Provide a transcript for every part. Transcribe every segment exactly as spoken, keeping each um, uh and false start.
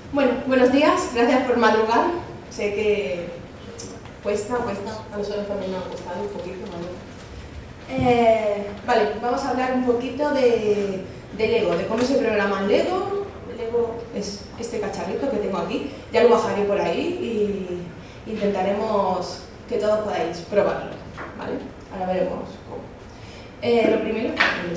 Bueno, buenos días, gracias por madrugar. Sé que cuesta, cuesta, a nosotros también nos ha costado un poquito, ¿vale? Eh, vale, vamos a hablar un poquito de, de Lego, de cómo se programa el Lego. Lego es este cacharrito que tengo aquí, ya lo bajaré por ahí y intentaremos que todos podáis probarlo, ¿vale? Ahora veremos cómo. Eh, lo primero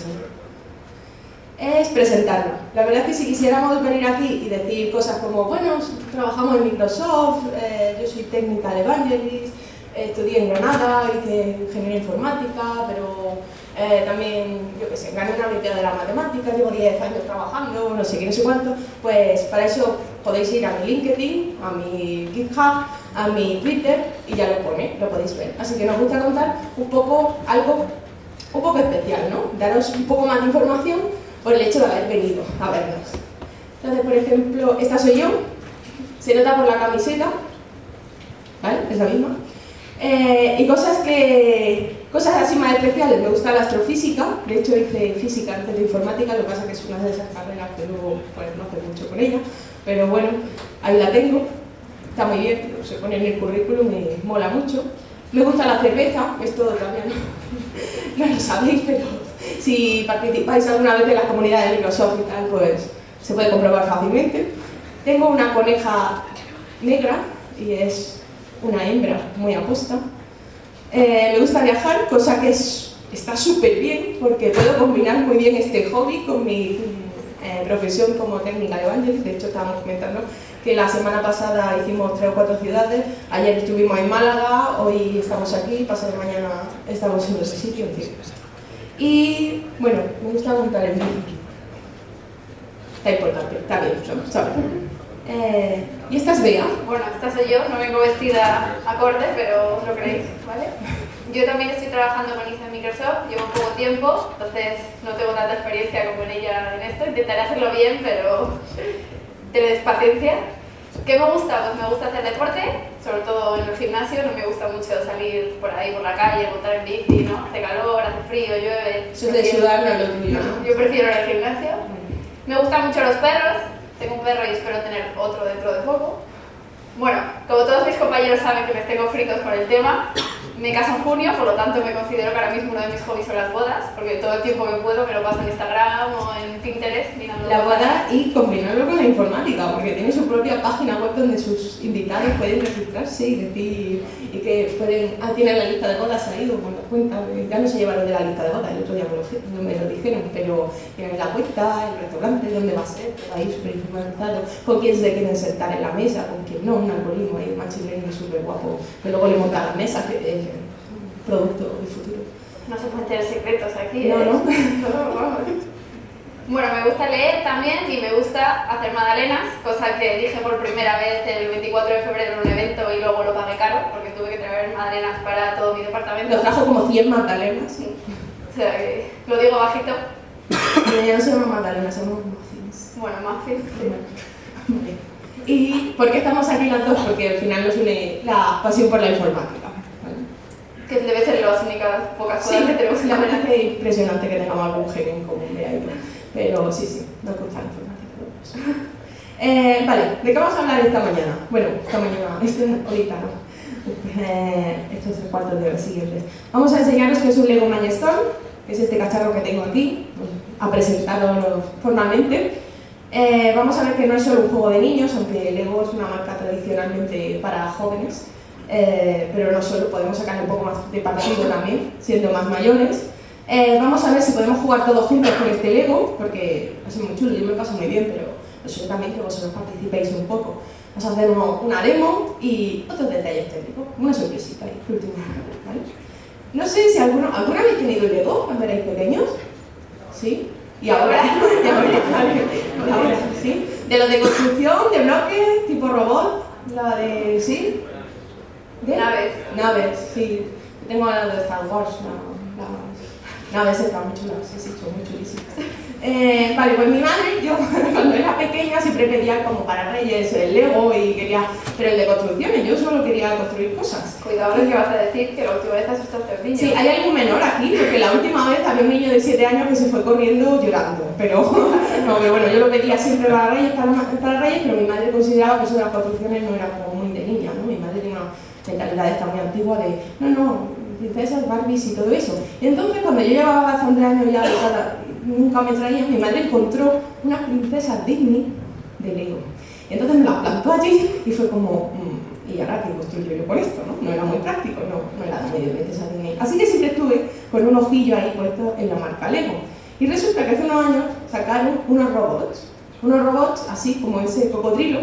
es presentarlo. La verdad es que si quisiéramos venir aquí y decir cosas como, bueno, trabajamos en Microsoft, eh, yo soy Technical Evangelist, eh, estudié en Granada, hice ingeniería informática, pero eh, también, yo qué sé, gané una olimpiada de la matemática, llevo diez años trabajando, no sé qué, no sé cuánto, pues para eso podéis ir a mi LinkedIn, a mi GitHub, a mi Twitter y ya lo pone, lo podéis ver. Así que nos gusta contar un poco, algo un poco especial, ¿no? Daros un poco más de información por el hecho de haber venido a vernos. Entonces, por ejemplo, esta soy yo, se nota por la camiseta, ¿vale? Es la misma. Eh, y cosas que, cosas así más especiales, me gusta la astrofísica, de hecho hice física antes de informática, lo que pasa es que es una de esas carreras que luego pues, no hace mucho con ella, pero bueno, ahí la tengo, está muy bien, se pone en el currículum, me mola mucho. Me gusta la cerveza, esto todavía no, no lo sabéis, pero si participáis alguna vez en la comunidad de Microsoft y tal, pues se puede comprobar fácilmente. Tengo una coneja negra y es una hembra muy apuesta. Eh, me gusta viajar, cosa que es, está súper bien porque puedo combinar muy bien este hobby con mi eh, profesión como Technical Evangelist. De hecho, estábamos comentando que la semana pasada hicimos tres o cuatro ciudades, ayer estuvimos en Málaga, hoy estamos aquí, pasado mañana estamos en ese sitio, en fin. Y bueno, me gusta contar el vídeo. Está importante, está bien, ¿sabes? Eh, ¿Y esta es Bea? Bueno, esta soy yo, no vengo vestida acorde, pero os lo creéis, ¿vale? Yo también estoy trabajando con Isa en Microsoft, llevo poco tiempo, entonces no tengo tanta experiencia como con ella en esto, intentaré hacerlo bien, pero tened paciencia. ¿Qué me gusta? Pues me gusta hacer deporte, sobre todo en el gimnasio, no me gusta mucho salir por ahí, por la calle, montar en bici, ¿no? Hace calor, hace frío, llueve. Eso es de sudar, no lo tuyo, ¿no? Yo prefiero el gimnasio. Me gustan mucho los perros, tengo un perro y espero tener otro dentro de poco. Bueno, como todos mis compañeros saben que les tengo fritos con el tema, me caso en junio, por lo tanto me considero que ahora mismo uno de mis hobbies son las bodas, porque todo el tiempo que puedo me lo paso en Instagram o en Pinterest mirando la boda y combinarlo con la informática, porque tiene su propia página web donde sus invitados pueden registrarse y decir y que pueden, ah, tienen la lista de bodas ahí, o con la cuenta, ya no se llevaron de la lista de bodas, el otro día me lo, no me lo dijeron, pero tienen la cuenta, el restaurante, dónde va a ser, todo ahí súper informatizado, con quién se quieren sentar en la mesa, con quién no, un algoritmo ahí, machine learning súper guapo, que luego le monta la mesa, que es un producto del futuro. No se pueden tener secretos aquí, no, ¿eh? ¿no? No, vamos. Bueno, me gusta leer también y me gusta hacer magdalenas, cosa que dije por primera vez el veinticuatro de febrero en un evento y luego lo pagué caro porque tuve que traer magdalenas para todo mi departamento. Lo trajo como cien magdalenas. Sí. O sea que lo digo bajito. Pero ya no se llaman magdalenas, se llaman muffins. Bueno, muffins, sí. Vale. ¿Y por qué estamos aquí las dos? Porque al final nos une la pasión por la informática. Que debe ser las únicas pocas cosas sí, que tenemos en la común. verdad que es impresionante que tengamos algún genio en común de ahí, pero sí, sí, nos gusta la informática. Eh, vale, ¿de qué vamos a hablar esta mañana? Bueno, esta mañana, este, ahorita no, eh, estos tres cuartos de hora siguientes. Vamos a enseñaros qué es un Lego Mindstorm, que es este cacharro que tengo aquí, a presentarlo formalmente. Eh, vamos a ver que no es solo un juego de niños, aunque Lego es una marca tradicionalmente para jóvenes. Eh, pero no solo, podemos sacarle un poco más de partido también, siendo más mayores. Eh, vamos a ver si podemos jugar todos juntos con este Lego, porque es muy chulo, yo me paso muy bien, pero eso también que vosotros participéis un poco. Vamos a hacer uno, una demo y otros detalles técnicos, una sorpresita ahí, por último, ¿vale? No sé si alguno, ¿alguna habéis tenido Lego cuando erais pequeños? ¿Sí? ¿Y ahora? ¿Y ahora? Vale. Ahora, ¿sí? De los de construcción, de bloques, tipo robot, la de... ¿sí? ¿De? Naves. Naves, sí. Tengo la de Star Wars, la, las naves están muy chulas, sí, sí, son muy chulísimas. Eh, vale, pues mi madre, yo cuando era pequeña siempre siempre pedía como para Reyes el Lego y quería, pero el de construcciones, yo solo quería construir cosas. Cuidado lo que vas a decir, que la última vez asustaste al niño. Sí, hay algo menor aquí, porque la última vez había un niño de siete años que se fue corriendo llorando, pero, no, pero bueno, yo lo pedía siempre para Reyes, para, para Reyes, pero mi madre consideraba que eso de las construcciones no era como muy de niña, ¿no? Mi madre tiene una mentalidad esta muy antigua de, no, no, princesas, Barbies y todo eso. Y entonces cuando yo llevaba bastante años ya, cada, nunca me traía, mi madre encontró unas princesas Disney de Lego. Y entonces me las plantó allí y fue como, mmm, ¿y ahora qué construyo yo con esto? ¿No? No era muy práctico, no, no era medio princesa Disney. Así que siempre estuve con un ojillo ahí puesto en la marca Lego. Y resulta que hace unos años sacaron unos robots, unos robots así como ese cocodrilo,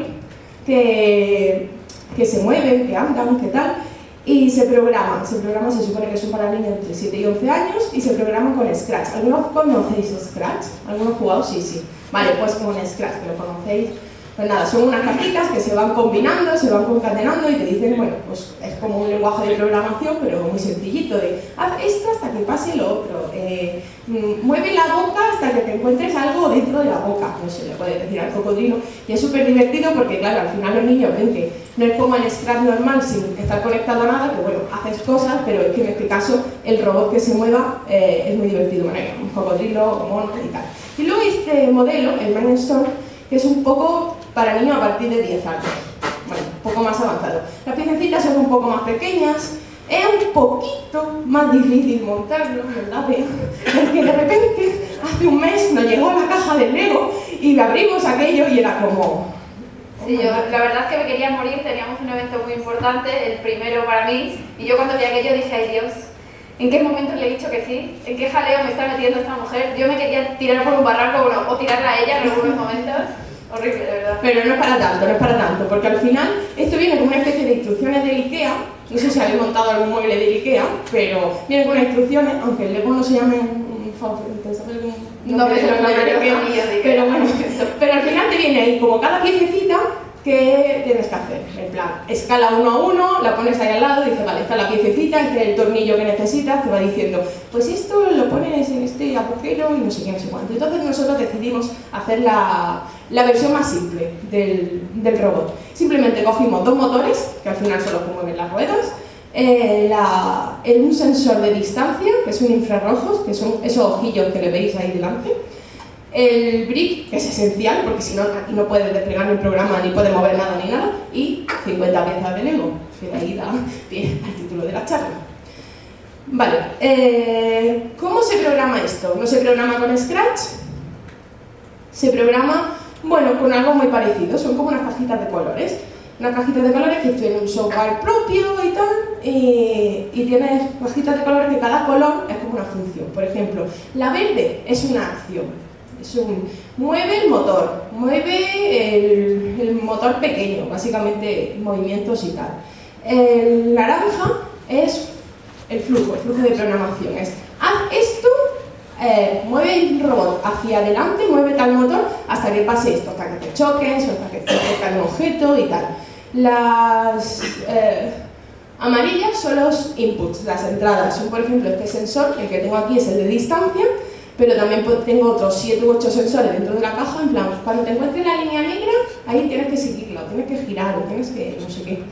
que, que se mueven, que andan, que tal, y se programan, se programan, se supone que son para niños entre siete y once años, y se programan con Scratch. ¿Algunos conocéis Scratch? ¿Algunos jugados? Sí, sí. Vale, pues con Scratch, que lo conocéis. Pues nada, son unas cajitas que se van combinando, se van concatenando y te dicen, bueno, pues es como un lenguaje de programación, pero muy sencillito, de haz esto hasta que pase lo otro, eh, mueve la boca hasta que te encuentres algo dentro de la boca, no se le puede decir al cocodrilo, y es súper divertido porque, claro, al final los niños ven que no es como el Scratch normal sin estar conectado a nada, que bueno, haces cosas, pero es que en este caso el robot que se mueva eh, es muy divertido, bueno, un cocodrilo, un mono y tal. Y luego este modelo, el Mindstorm, que es un poco para niños a partir de diez años, bueno, un poco más avanzado. Las piececitas son un poco más pequeñas, es un poquito más difícil montarlo, ¿verdad? Porque de repente, hace un mes nos llegó la caja del Lego y le abrimos aquello y era como... Sí, yo la verdad es que me quería morir, teníamos un evento muy importante, el primero para mí, y yo cuando vi aquello dije, ay Dios, ¿en qué momento le he dicho que sí? ¿En qué jaleo me está metiendo esta mujer? Yo me quería tirar por un barranco bueno, o tirarla a ella en algunos momentos. Horrible, de verdad. Pero no es para tanto, no es para tanto, porque al final esto viene con una especie de instrucciones de IKEA, no sé si habéis montado algún mueble de IKEA, pero viene con unas instrucciones, aunque el Lego no se llame un favorito, ¿sabes? Un no me sé los nombres de IKEA, pero bueno, pero al final te viene ahí como cada piececita que tienes que hacer, en plan, escala uno a uno, la pones ahí al lado, dice, vale, está la piececita, este es el tornillo que necesitas, te va diciendo, pues esto lo pones en este agujero y no sé qué, no sé cuánto. Entonces nosotros decidimos hacer la, la versión más simple del, del robot. Simplemente cogimos dos motores, que al final son los que mueven las ruedas, eh, la, un sensor de distancia, que son infrarrojos, que son esos ojillos que le veis ahí delante, el brick, que es esencial, porque si no, aquí no puedes desplegar ni programa, ni puedes mover nada ni nada, y cincuenta piezas de Lego, que de ahí da pie al título de la charla. Vale, eh, ¿cómo se programa esto? ¿No se programa con Scratch? Se programa, bueno, con algo muy parecido, son como unas cajitas de colores. Unas cajitas de colores que tienen un software propio y tal, y, y tienes cajitas de colores que cada color es como una función. Por ejemplo, la verde es una acción. Es un, mueve el motor, mueve el, el motor pequeño, básicamente movimientos y tal. El naranja es el flujo, el flujo de programación. Es, haz esto, eh, mueve el robot hacia adelante, mueve tal motor hasta que pase esto, hasta que te choques o hasta que te toque un objeto y tal. Las eh, amarillas son los inputs, las entradas. Son, por ejemplo, este sensor, el que tengo aquí es el de distancia, pero también tengo otros siete u ocho sensores dentro de la caja, en plan, cuando te encuentres la línea negra, ahí tienes que seguirla, tienes que girar, o tienes que no sé qué.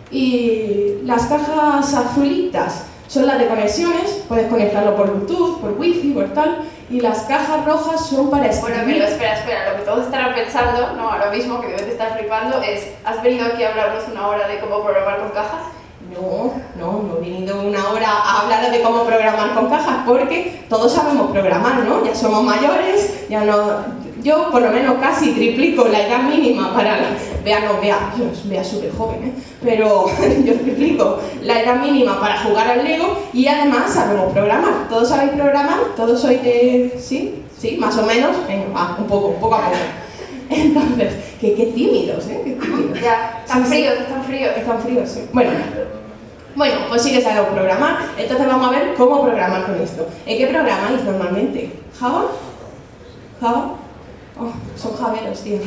Y las cajas azulitas son las de conexiones, puedes conectarlo por Bluetooth, por Wi-Fi, por tal, y las cajas rojas son para escribir. Bueno, pero espera, espera, lo que todos estarán pensando, no, ahora mismo que debes de estar flipando, es, ¿has venido aquí a hablarnos una hora de cómo programar con cajas? No, no, no he venido una hora a hablar de cómo programar con cajas, porque todos sabemos programar, ¿no? Ya somos mayores, ya no... Yo, por lo menos, casi triplico la edad mínima para... La, vea, no, vea, vea súper joven, ¿eh? Pero yo triplico la edad mínima para jugar al Lego y además sabemos programar. ¿Todos sabéis programar? ¿Todos sois de...? ¿Sí? ¿Sí? ¿Más o menos? Venga, va, un poco, poco a poco. Entonces, qué, qué tímidos, ¿eh? Qué tímidos. Ya, están sí, fríos, están fríos. Están fríos, sí. Bueno, bueno, pues sí que sabemos programar. Entonces vamos a ver cómo programar con esto. ¿En qué programáis normalmente? ¿Java? ¿Java? Oh, son javeros, tío.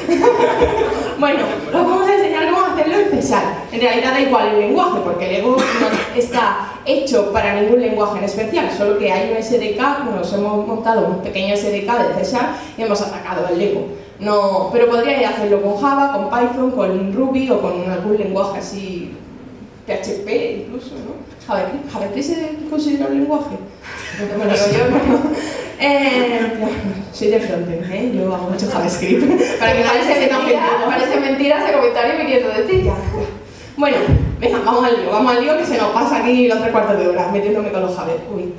Bueno, os vamos a enseñar cómo hacerlo en C Sharp. En realidad da igual el lenguaje, porque el Lego no está hecho para ningún lenguaje en especial, solo que hay un S D K, nos hemos montado un pequeño S D K de C Sharp y hemos atacado al Lego. No, pero podríais hacerlo con Java, con Python, con Ruby o con algún lenguaje así, P H P incluso, ¿no? JavaScript, ¿JavaScript se considera un lenguaje? No me lo digo yo, bueno. Eh, soy de frontend, ¿eh? Yo hago mucho JavaScript. Para que nadie se mentira, parece mentira ese comentario viniendo de ti. Ya, ya. Bueno, venga, vamos al lío, vamos al lío que se nos pasa aquí los tres cuartos de hora metiéndome con los Javes. Uy.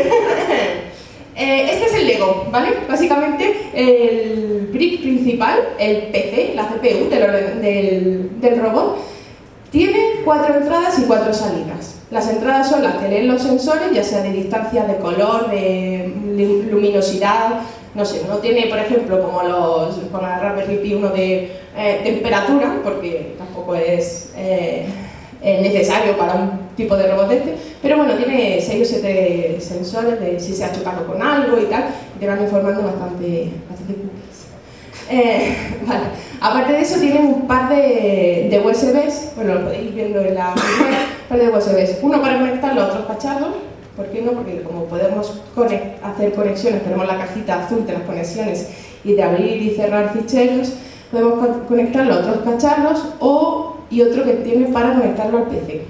Eh, este es el Lego, ¿vale? Básicamente el brick principal, el P C, la C P U del, orden, del, del robot, tiene cuatro entradas y cuatro salidas. Las entradas son las que leen los sensores, ya sea de distancia, de color, de luminosidad, no sé, no tiene, por ejemplo, como los con la Raspberry Pi uno de eh, temperatura, porque tampoco es eh, necesario para un tipo de robot este, pero bueno, tiene seis o siete sensores de si se ha chocado con algo y tal, y te van informando bastante, bastante cookies. Eh, vale. Aparte de eso, tiene un par de, de U S Bs, bueno, lo podéis ir viendo en la primera, un par de U S Bs, uno para conectarlo a otros cacharros. ¿Por qué no? Porque como podemos conect, hacer conexiones, tenemos la cajita azul de las conexiones y de abrir y cerrar ficheros, podemos co conectarlo a otros cacharros o, y otro que tiene para conectarlo al P C.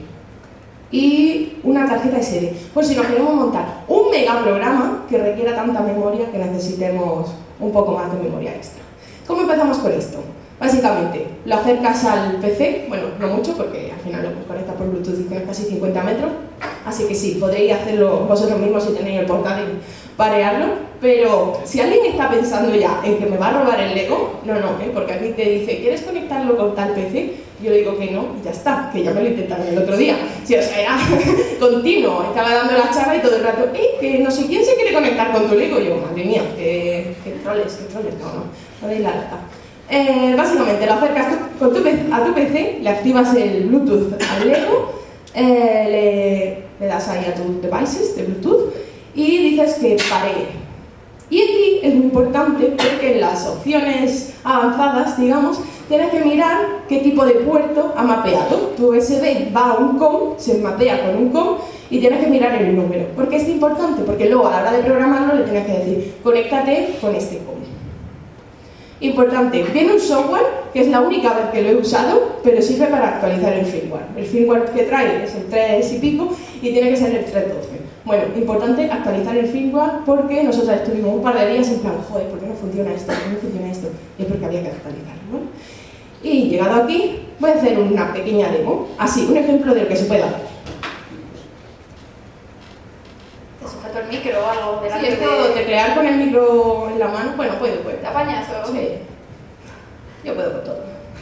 Y una tarjeta ese de. Pues si nos queremos montar un megaprograma que requiera tanta memoria que necesitemos un poco más de memoria extra. ¿Cómo empezamos con esto? Básicamente, lo acercas al P C, bueno, no mucho porque al final lo conectas por Bluetooth y tienes casi cincuenta metros, así que sí, podréis hacerlo vosotros mismos si tenéis el portátil, parearlo, pero si alguien está pensando ya en que me va a robar el Lego, no, no, ¿eh? Porque aquí te dice, ¿quieres conectarlo con tal P C? Yo le digo que no y ya está, que ya me lo intentaron el otro día. Sí, o sea, era continuo, estaba dando la charla y todo el rato, ¡eh, que no sé quién se quiere conectar con tu Lego! Y yo, madre mía, que, que troles, que troles, no, no, no deis la lata. Eh, básicamente lo acercas tu, con tu, a tu P C, le activas el Bluetooth al Lego, eh, le, le das ahí a tus devices de Bluetooth y dices que paree. Y aquí es muy importante porque en las opciones avanzadas, digamos, tienes que mirar qué tipo de puerto ha mapeado. Tu U S B va a un COM, se mapea con un COM y tienes que mirar el número. ¿Por qué es importante? Porque luego a la hora de programarlo le tienes que decir, conéctate con este COM. Importante, viene un software que es la única vez que lo he usado, pero sirve para actualizar el firmware. El firmware que trae es el tres y pico y tiene que ser el tres punto doce. Bueno, importante actualizar el firmware porque nosotros estuvimos un par de días en plan, joder, ¿por qué no funciona esto? ¿Por qué no funciona esto? Y es porque había que actualizarlo, ¿no? Y llegado aquí, voy a hacer una pequeña demo, así, un ejemplo de lo que se puede hacer. ¿Te sujeto el micro o algo delante? Sí, esto de teclear con el micro en la mano, bueno, puede, puede. ¿Te apañas o...? Sí, yo puedo con todo.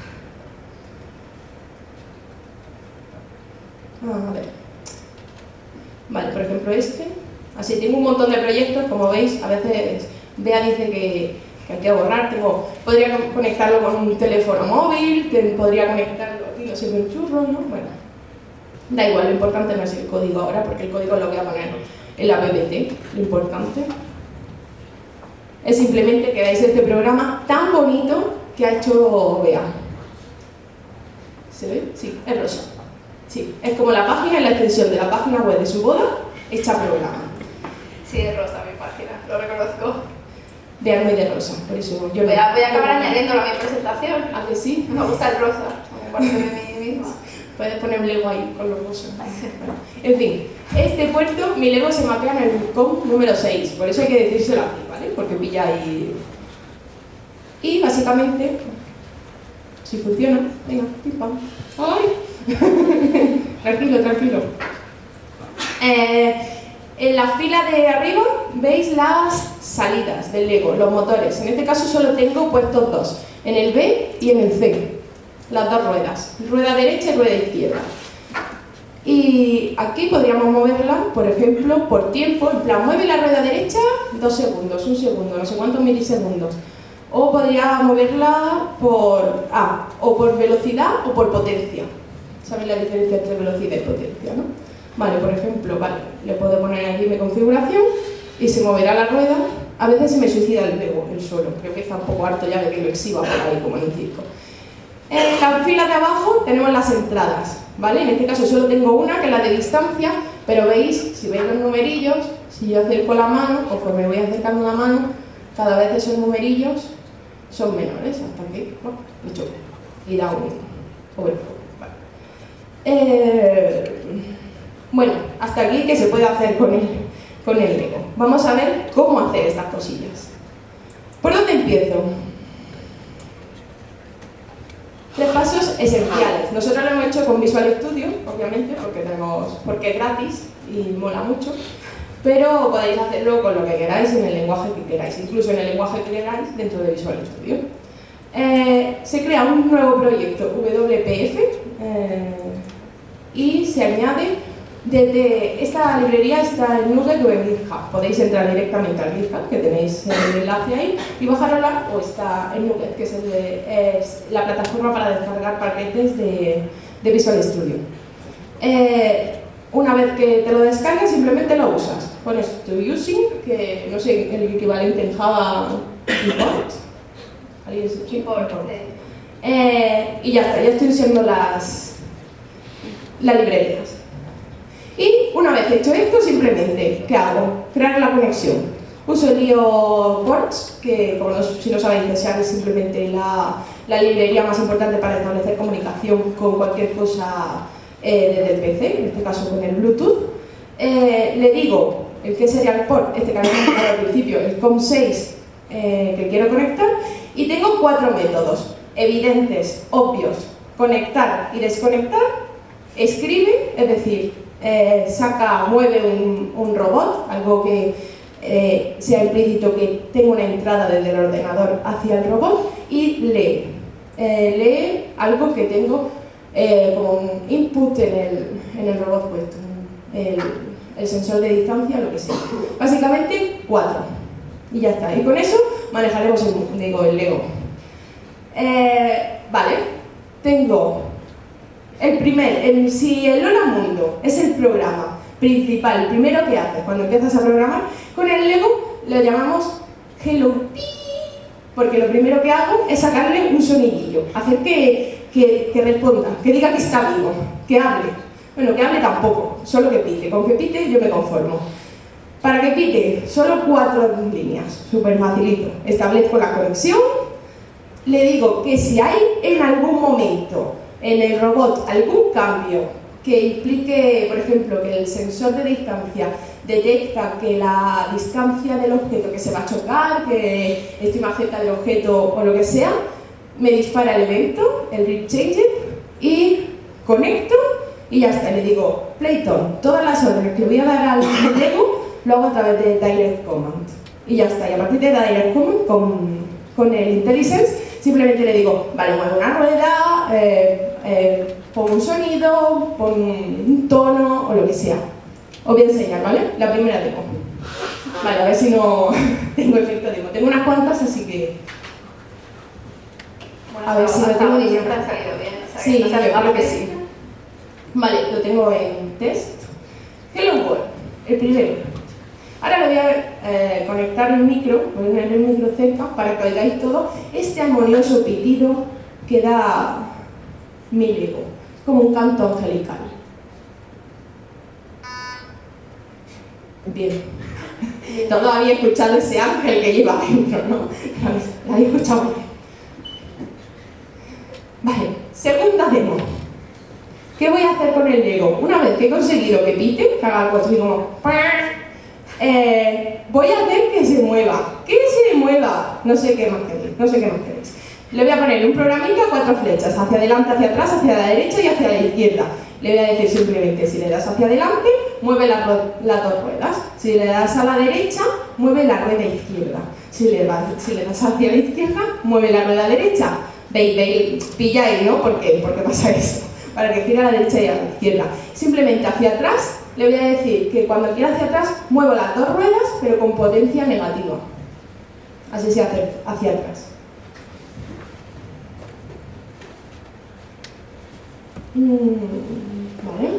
A ver. Vale, por ejemplo este. Así, tengo un montón de proyectos, como veis, a veces Bea dice que, que hay que borrar. Tengo, podría conectarlo con un teléfono móvil, te, podría conectarlo aquí, no sé, un churro, ¿no? Bueno, da igual, lo importante no es el código ahora, porque el código lo voy a poner en la P P T. Lo importante es simplemente que veáis este programa tan bonito que ha hecho Bea. ¿Se ve? Sí, es rosa. Sí, es como la página y la extensión de la página web de su boda hecha programa. Sí, es rosa mi página, lo reconozco. Bea muy de rosa, por eso yo voy a, voy a acabar añadiéndolo a mi presentación. ¿A que sí? Me gusta el rosa, como parte de mí misma. Puedes poner un Lego ahí con los rosas. Bueno, en fin, este puerto, mi Lego se mapea en el COM número seis, por eso hay que decírselo aquí, ¿vale? Porque pilla ahí. Y básicamente, si funciona, venga, pim pam. ¡Ay! Tranquilo, tranquilo. Eh, en la fila de arriba veis las salidas del Lego, los motores. En este caso solo tengo puestos dos, en el B y en el C. Las dos ruedas, rueda derecha y rueda izquierda. Y aquí podríamos moverla, por ejemplo, por tiempo, en plan, mueve la rueda derecha dos segundos, un segundo, no sé cuántos milisegundos. O podría moverla por A, o por velocidad o por potencia. ¿Sabéis la diferencia entre velocidad y potencia, no? Vale, por ejemplo, vale, le puedo poner aquí mi configuración y se moverá la rueda. A veces se me suicida el Lego, el solo, creo que está un poco harto ya de que lo exhiba por ahí, como en un circo. En la fila de abajo tenemos las entradas, ¿vale? En este caso solo tengo una, que es la de distancia, pero veis, si veis los numerillos, si yo acerco la mano, conforme voy acercando la mano, cada vez esos numerillos son menores, hasta aquí, ¿no? Mucho menos. Y da un overflow. Vale. Eh, bueno, hasta aquí que se puede hacer con el, con el Lego. Vamos a ver cómo hacer estas cosillas. ¿Por dónde empiezo? Tres pasos esenciales. Nosotros lo hemos hecho con Visual Studio, obviamente, porque, tenemos, porque es gratis y mola mucho, pero podéis hacerlo con lo que queráis, en el lenguaje que queráis, incluso en el lenguaje que queráis dentro de Visual Studio. Eh, se crea un nuevo proyecto W P F eh, y se añade desde esta librería está en Nugget o en GitHub. Podéis entrar directamente al GitHub, que tenéis el enlace ahí, y bajarla, o está en Nugget, que es, el de, es la plataforma para descargar paquetes de, de Visual Studio. Eh, una vez que te lo descargas, simplemente lo usas. Pones to using, que no sé el equivalente en Java, import. Import, eh, y ya está, ya estoy usando las, las librerías. Y una vez hecho esto, simplemente, ¿qué hago? Crear la conexión. Uso el I O Ports, que como no, si no sabéis, es simplemente la, la librería más importante para establecer comunicación con cualquier cosa eh, desde el P C, en este caso con el Bluetooth. Eh, le digo el que sería el port, este que habíamos hablado al principio, el com seis eh, que quiero conectar, y tengo cuatro métodos evidentes, obvios: conectar y desconectar, escribe, es decir, Eh, saca, mueve un, un robot, algo que eh, sea implícito que tenga una entrada desde el ordenador hacia el robot, y lee, eh, lee algo que tengo eh, como un input en el, en el robot puesto, el, el sensor de distancia, lo que sea. Básicamente cuatro, y ya está. Y con eso manejaremos el, digo, el Lego. Eh, vale, tengo el primer, el, si el Lola Mundo es el programa principal, el primero que haces cuando empiezas a programar, con el Lego lo llamamos Hello Pi, porque lo primero que hago es sacarle un sonidillo, hacer que, que, que responda, que diga que está vivo, que hable. Bueno, que hable tampoco, solo que pite. Con que pite yo me conformo. Para que pite, solo cuatro líneas, súper facilito. Establezco la conexión, le digo que si hay en algún momento en el robot algún cambio que implique, por ejemplo, que el sensor de distancia detecta que la distancia del objeto que se va a chocar, que estoy más cerca del objeto o lo que sea, me dispara el evento, el read changer, y conecto y ya está. Le digo, Playton, todas las órdenes que le voy a dar al Lego lo hago a través de Direct Command. Y ya está. Y a partir de Direct Command, con, con el IntelliSense, simplemente le digo, vale, mueve una rueda, eh, eh, pon un sonido, pon un tono o lo que sea. Os voy a enseñar, ¿vale? La primera demo. Vale, a ver si no tengo efecto demo. Tengo unas cuantas, así que... Bueno, a ver si lo tengo bien. siempre han salido bien. Sí, yo creo que sí. Vale, lo tengo en test. Hello World, el primero. Ahora le voy a eh, conectar el micro, voy a poner el micro cerca para que oigáis todo este armonioso pitido que da mi Lego. Es como un canto angelical. Bien. Todos habéis escuchado ese ángel que lleva adentro, ¿no? ¿Lo habéis escuchado bien? Vale, segunda demo. ¿Qué voy a hacer con el Lego? Una vez que he conseguido que pite, que haga algo así como... Eh, voy a hacer que se mueva. ¡Que se mueva! No sé qué más queréis, no sé qué más queréis. Le voy a poner un programita, cuatro flechas, hacia adelante, hacia atrás, hacia la derecha y hacia la izquierda. Le voy a decir simplemente, si le das hacia adelante, mueve las, las dos ruedas. Si le das a la derecha, mueve la rueda izquierda. Si le, das, si le das hacia la izquierda, mueve la rueda derecha. Veis, veis, pilláis, ¿no? ¿Por qué? ¿Por qué pasa eso? Para que gire a la derecha y a la izquierda. Simplemente hacia atrás, le voy a decir que cuando quiera hacia atrás, muevo las dos ruedas, pero con potencia negativa. Así se hace hacia atrás. Vale.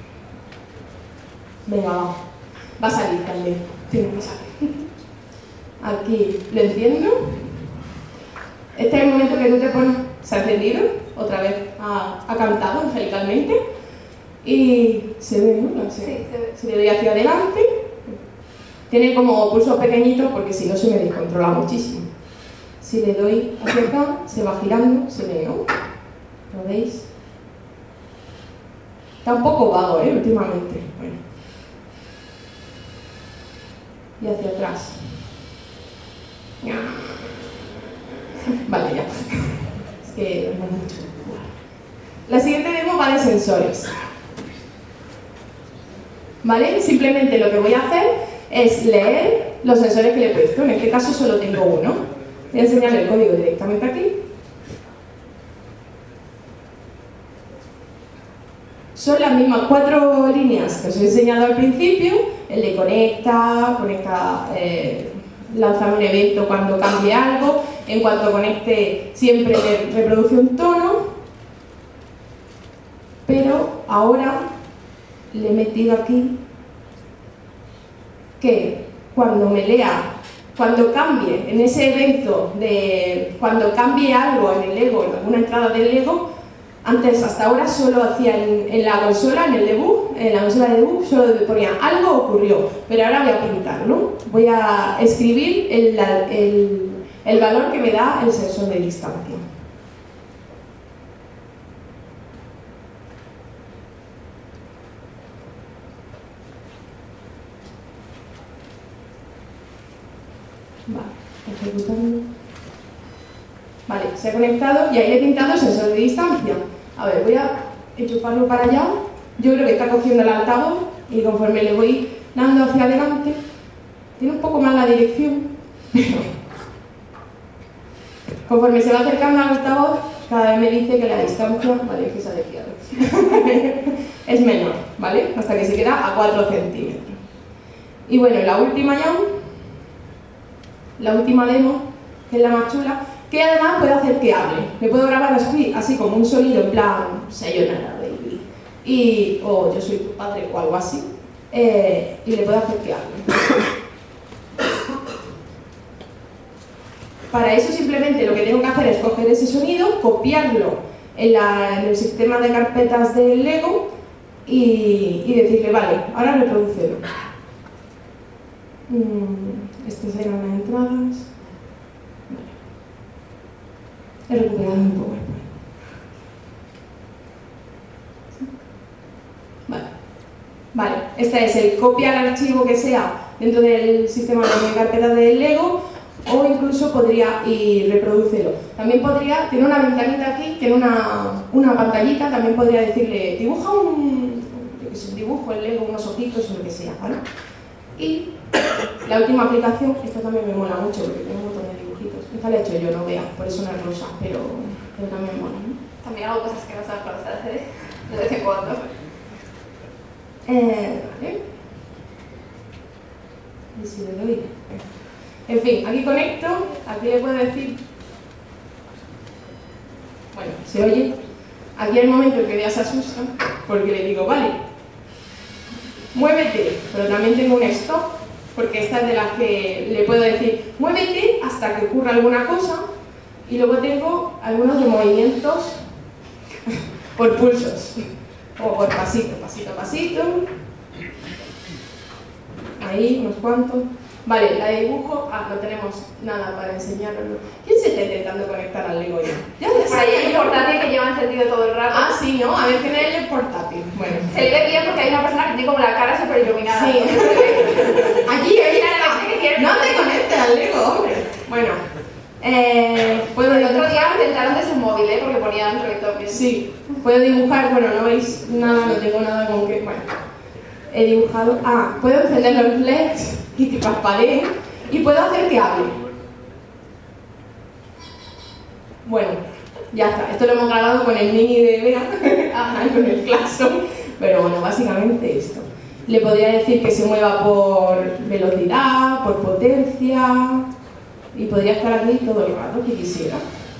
Venga, va. Va a salir también. Tiene que salir. Aquí lo enciendo. Este es el momento que tú te pones. Se ha encendido. Otra vez ha, ha cantado angelicalmente. Y se ve, ¿no? Se, sí, se ve. Si le doy hacia adelante. Tiene como pulsos pequeñitos porque si no se me descontrola muchísimo. Si le doy hacia acá, se va girando, se ve, ¿no? ¿Lo veis? Está un poco vago, ¿eh? Últimamente. Bueno. Y hacia atrás. Vale, ya. Es que no mucho. La siguiente demo va de sensores. ¿Vale? Simplemente lo que voy a hacer es leer los sensores que le he puesto. En este caso solo tengo uno. Voy a enseñarle el código directamente aquí. Son las mismas cuatro líneas que os he enseñado al principio. El de conecta, conecta, eh, lanza un evento cuando cambie algo. En cuanto conecte, siempre le reproduce un tono. Pero ahora le he metido aquí que cuando me lea, cuando cambie en ese evento, de cuando cambie algo en el Lego, en alguna entrada del Lego, antes, hasta ahora, solo hacía en, en la consola, en el debug, en la consola de debug, solo ponía algo ocurrió, pero ahora voy a pintarlo. Voy a escribir el, el, el valor que me da el sensor de distancia. Vale, ejecutando. Vale, se ha conectado y ahí le he pintado el sensor de distancia. A ver, voy a enchufarlo para allá. Yo creo que está cogiendo el altavoz y conforme le voy dando hacia adelante, tiene un poco más la dirección, pero conforme se va acercando al altavoz, cada vez me dice que la distancia, vale, que se ha desviado, es menor, ¿vale? Hasta que se queda a cuatro centímetros. Y bueno, la última ya, la última demo, que es la más chula, que además puedo hacer que hable. Me puedo grabar así, así como un sonido en plan sayonara baby y, o yo soy tu padre o algo así, eh, y le puedo hacer que hable. Para eso simplemente lo que tengo que hacer es coger ese sonido, copiarlo en, la, en el sistema de carpetas del Lego y, y decirle, vale, ahora reprodúcelo. Mm, estas eran las entradas. He recuperado un poco. Vale. Vale, este es el copia el archivo que sea dentro del sistema de carpetas del Lego, o incluso podría y reprodúcelo. También podría, tiene una ventanita aquí, tiene una, una pantallita, también podría decirle, dibuja un, yo que sé, un dibujo, el Lego, unos ojitos o lo que sea, ¿vale? Y la última aplicación, esta también me mola mucho porque tiene un montón de dibujitos. Esta la he hecho yo, no vea, por eso no es rosa, pero, pero también me mola, ¿no? También hago cosas que no sabes para hacer de vez en cuando. Eh, ¿vale? Y si le doy. En fin, aquí conecto, aquí le puedo decir. Bueno, se oye. Aquí es el momento en que ya se asusta, porque le digo, vale, muévete, pero también tengo un stop, porque esta es de las que le puedo decir, muévete hasta que ocurra alguna cosa, y luego tengo algunos de movimientos por pulsos, o por pasito, pasito, pasito. Ahí, unos cuantos. Vale, la de dibujo, ah, no tenemos nada para enseñarlo. ¿Quién se está intentando conectar al Lego ya? Ya, ya por ahí hay un portátil que lleva encendido todo el rato. Ah, sí, ¿no? A ver, ¿quién es el portátil? Bueno. Se le ve bien porque hay una persona que tiene como la cara súper iluminada. Sí. Allí, ahí está. Que quiere no te conectes al Lego, hombre. Bueno, eh, puedo el otro dibujar. día intentaron desde un móvil, ¿eh? Porque ponían Teletubbies. Sí, puedo dibujar, bueno, no veis nada, no tengo nada con que... Bueno, he dibujado... Ah, puedo encender los L E Ds y que parpadeen y puedo hacer que hable. Bueno, ya está. Esto lo hemos grabado con el mini de Bea, ajá, con el Classroom, pero bueno, básicamente esto. Le podría decir que se mueva por velocidad, por potencia, y podría estar aquí todo el rato que quisiera.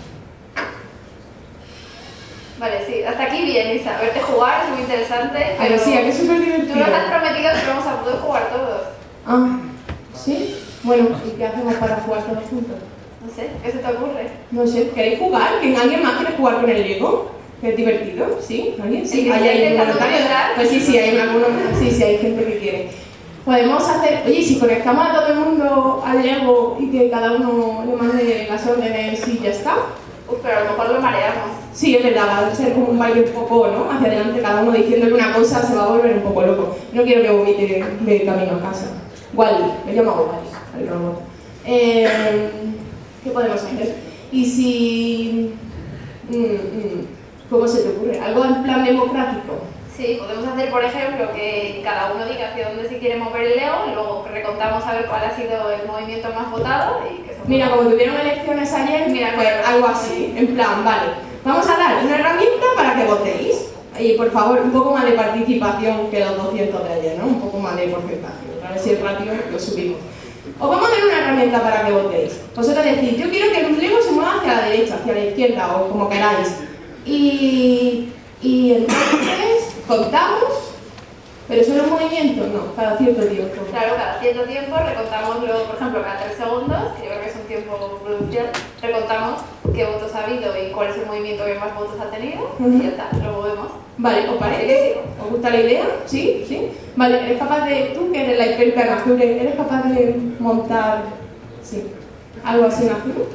Vale, sí, hasta aquí bien, Isa. Verte jugar es muy interesante. Pero, pero sí, aquí es súper divertido. Tú nos has prometido que vamos a poder jugar todos. Ah, ¿sí? Bueno, ¿y qué hacemos para jugar todos juntos? No sé, ¿qué se te ocurre? No sé, ¿queréis jugar? ¿Que alguien más quiere jugar con el Lego? ¿Que es divertido? ¿Sí? ¿Alguien? Sí, sí, hay intentando voluntario. Pues sí, sí, hay algunos, sí, sí, hay gente que quiere. Podemos hacer, oye, si conectamos a todo el mundo al Lego y que cada uno le mande las órdenes y ya está. Uf, pero a lo mejor lo mareamos. Sí, es verdad, va a ser como un baile un poco, ¿no? Hacia adelante, cada uno diciéndole una cosa, se va a volver un poco loco. No quiero que vomite de camino a casa. Wally, me llamo Wally, el robot. Eh, ¿Qué podemos hacer? Y si... Mm, mm, ¿Cómo se te ocurre? ¿Algo en plan democrático? Sí, podemos hacer, por ejemplo, que cada uno diga hacia dónde se quiere mover el Lego, y luego recontamos a ver cuál ha sido el movimiento más votado y que son... Mira, como tuvieron elecciones ayer, Mira, pues algo así, en plan, vale, vamos a dar una herramienta para que votéis. Y por favor, un poco más de participación que los doscientos de ayer, ¿no? Un poco más de porcentaje, a ver si el ratio lo subimos. Os vamos a dar una herramienta para que votéis. Vosotros decís, yo quiero que el Lego se mueva hacia la derecha, hacia la izquierda, o como queráis. Y, y entonces contamos, pero solo un movimiento, no, cada cierto tiempo. Claro, cada cierto tiempo recontamos, luego, por ejemplo, cada tres segundos, que yo creo que es un tiempo prudencial, recontamos qué votos ha habido y cuál es el movimiento que más votos ha tenido, uh-huh. Y ya está, lo movemos. Vale, ¿os parece? ¿Os gusta la idea? ¿Sí? ¿Sí? Vale, ¿eres capaz de, tú que eres la experta en Azure, eres capaz de montar, sí, algo así en Azure?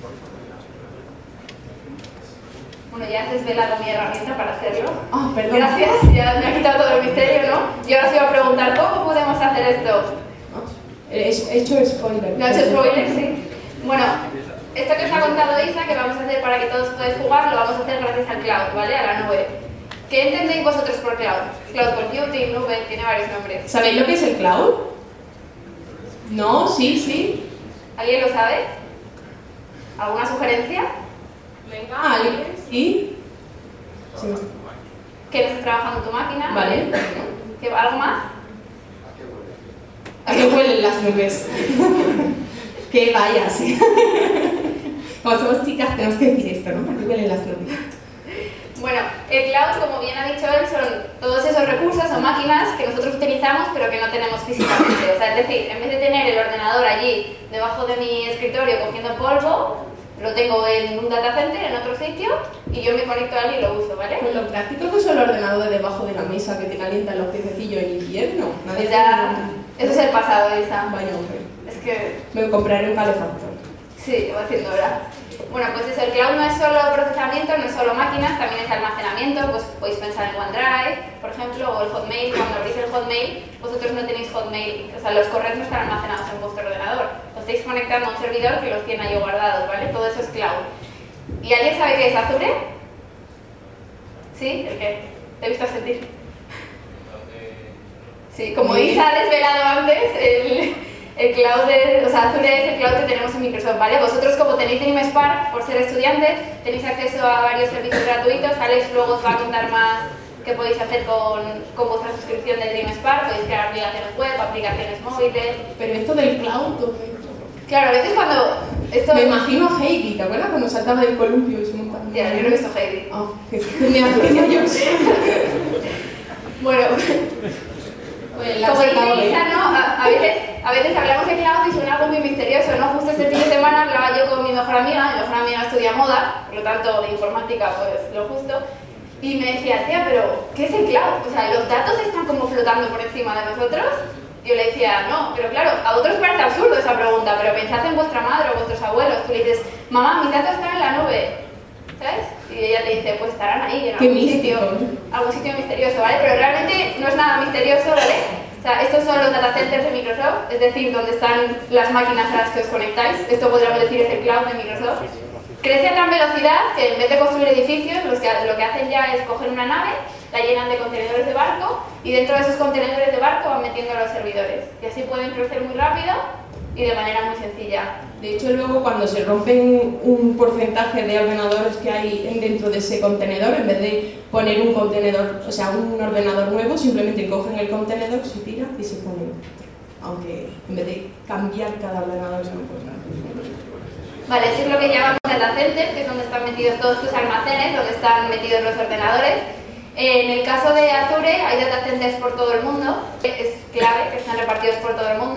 Bueno, ya has desvelado mi herramienta para hacerlo. Ah, oh, perdón. Gracias, ya me ha quitado todo el misterio, ¿no? Y ahora os iba a preguntar, ¿cómo podemos hacer esto? He hecho spoiler. ¿Lo he hecho spoiler? Sí. Bueno, esto que os ha contado Isa, que vamos a hacer para que todos podáis jugar, lo vamos a hacer gracias al cloud, ¿vale? A la nube. ¿Qué entendéis vosotros por cloud? Cloud computing, nube, tiene varios nombres. ¿Sabéis lo que es el cloud? No, sí, sí. ¿Alguien lo sabe? ¿Alguna sugerencia? Venga, ¿alguien? ¿Sí? Sí. ¿Que no estás trabajando en tu máquina? Vale. ¿Que, ¿Algo más? ¿A qué huelen las nubes? Que vaya, sí. Como somos chicas tenemos que decir esto, ¿no? ¿A qué huelen las nubes? Bueno, el cloud, como bien ha dicho él, son todos esos recursos o máquinas que nosotros utilizamos pero que no tenemos físicamente. O sea, es decir, en vez de tener el ordenador allí debajo de mi escritorio cogiendo polvo, lo tengo en un data center, en otro sitio, y yo me conecto a él y lo uso, ¿vale? Pues lo práctico que es el ordenador debajo de la mesa que te calientan los piececillos en invierno. Nadie pues ya... Eso es el pasado, Isa. Vaya, hombre. Es que... Me compraré un calefactor. Sí, va haciendo hora. Bueno, pues eso, el cloud no es solo procesamiento, no es solo máquinas, también es almacenamiento, pues podéis pensar en OneDrive, por ejemplo, o el Hotmail. Cuando abrís el Hotmail, vosotros no tenéis Hotmail, o sea, los correos no están almacenados en vuestro ordenador. Os estáis conectando a un servidor que los tiene ahí guardados, ¿vale? Todo eso es cloud. ¿Y alguien sabe qué es Azure? ¿Sí? ¿El qué? ¿Te he visto sentir? Sí, como Isa ha desvelado antes, el... El cloud, de, o sea, Azure es el cloud que tenemos en Microsoft, ¿vale? Vosotros, como tenéis DreamSpark, por ser estudiantes, tenéis acceso a varios servicios gratuitos. Alex luego os va a contar más qué podéis hacer con, con vuestra suscripción de DreamSpark. Podéis crear aplicaciones web, aplicaciones móviles. Pero esto del cloud, todo esto. Claro, a veces cuando... Esto... Me imagino a Heidi, ¿te acuerdas? Cuando saltaba del columpio y se montaba. Ya, yo no he visto Heidi. Ah, oh, que me hacía yo. Bueno... Pues como dice Isa, ¿no? A, a, veces, a veces hablamos de cloud y suena algo muy misterioso, ¿no? Justo este fin de semana hablaba yo con mi mejor amiga, mi mejor amiga estudia moda, por lo tanto de informática pues lo justo, y me decía, tía, pero ¿qué es el cloud? O sea, ¿los datos están como flotando por encima de nosotros? Y yo le decía, no, pero claro, a otros parece absurdo esa pregunta, pero pensad en vuestra madre o vuestros abuelos, tú le dices, mamá, mis datos están en la nube, ¿sabes? Y ella te dice, pues estarán ahí, en algún sitio, algún sitio misterioso, ¿vale? Pero realmente no es nada misterioso, ¿vale? O sea, estos son los data centers de Microsoft, es decir, donde están las máquinas a las que os conectáis. Esto podríamos decir es el cloud de Microsoft. Crece a tan velocidad que en vez de construir edificios, los que, lo que hacen ya es coger una nave, la llenan de contenedores de barco y dentro de esos contenedores de barco van metiendo los servidores. Y así pueden crecer muy rápido y de manera muy sencilla. De hecho, luego cuando se rompen un porcentaje de ordenadores que hay dentro de ese contenedor, en vez de poner un contenedor, o sea, un ordenador nuevo, simplemente cogen el contenedor, se tira y se pone otro. Aunque en vez de cambiar cada ordenador, se lo ponen. Vale, eso es lo que llamamos data center, que es donde están metidos todos tus almacenes, donde están metidos los ordenadores. En el caso de Azure hay data centers por todo el mundo, es clave que están repartidos por todo el mundo,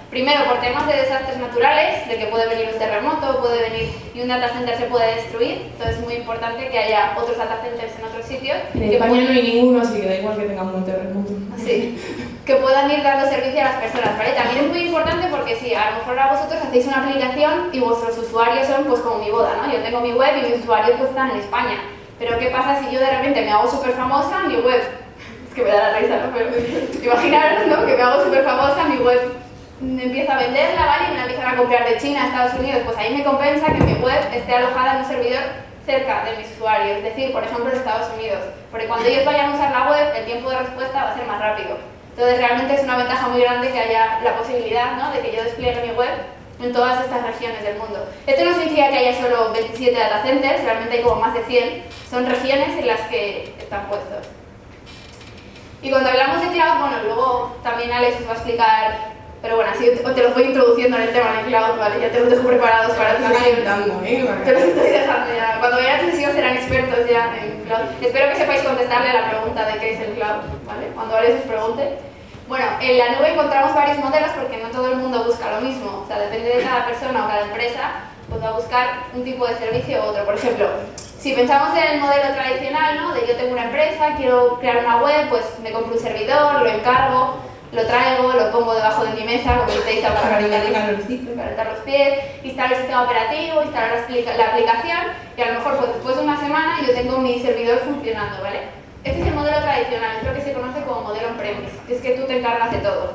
Primero, por temas de desastres naturales, de que puede venir un terremoto, puede venir y un data center se puede destruir. Entonces es muy importante que haya otros data centers en otros sitios. En España no hay ninguno, así que da igual que tengamos un terremoto. Sí, que puedan ir dando servicio a las personas, ¿vale? También es muy importante porque si a lo mejor a vosotros hacéis una aplicación y vuestros usuarios son pues como mi boda, ¿no? Yo tengo mi web y mis usuarios pues están en España. Pero ¿qué pasa si yo de repente me hago súper famosa, mi web? Es que me da la risa, ¿no? Pero imaginaros, ¿no? Que me hago súper famosa, mi web empiezo a venderla, ¿vale? Y me la empiezan a comprar de China a Estados Unidos, pues ahí me compensa que mi web esté alojada en un servidor cerca de mis usuarios, es decir, por ejemplo en Estados Unidos, porque cuando ellos vayan a usar la web, el tiempo de respuesta va a ser más rápido. Entonces realmente es una ventaja muy grande que haya la posibilidad, ¿no?, de que yo despliegue mi web en todas estas regiones del mundo. Esto no significa que haya solo veintisiete data centers, realmente hay como más de cien, son regiones en las que están puestos. Y cuando hablamos de cloud, bueno, luego también Alex os va a explicar. Pero bueno, así te los voy introduciendo en el tema de cloud, ¿vale? Ya te los dejo preparados para tu sesión. Te los estoy dejando ya. Cuando vayan a tu sesión serán expertos ya en cloud. Espero que sepáis contestarle a la pregunta de qué es el cloud, ¿vale? Cuando Alex os pregunte. Bueno, en la nube encontramos varios modelos porque no todo el mundo busca lo mismo. O sea, depende de cada persona o cada empresa, pues va a buscar un tipo de servicio u otro. Por ejemplo, si pensamos en el modelo tradicional, ¿no?, de yo tengo una empresa, quiero crear una web, pues me compro un servidor, lo encargo, lo traigo, lo pongo debajo de mi mesa, como dice Isa, para calentar los pies, instalo el sistema operativo, instalo la, la aplicación y a lo mejor pues, después de una semana yo tengo mi servidor funcionando, ¿vale? Este es el modelo tradicional, es lo que se conoce como modelo on-premise, que es que tú te encargas de todo.